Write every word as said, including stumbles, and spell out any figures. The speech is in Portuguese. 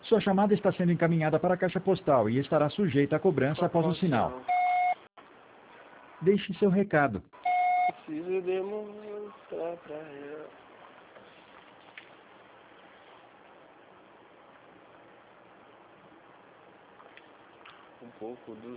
Sua chamada está sendo encaminhada para a caixa postal e estará sujeita a cobrança após o sinal. Deixe seu recado. Preciso demonstrar pra ela. Um pouco do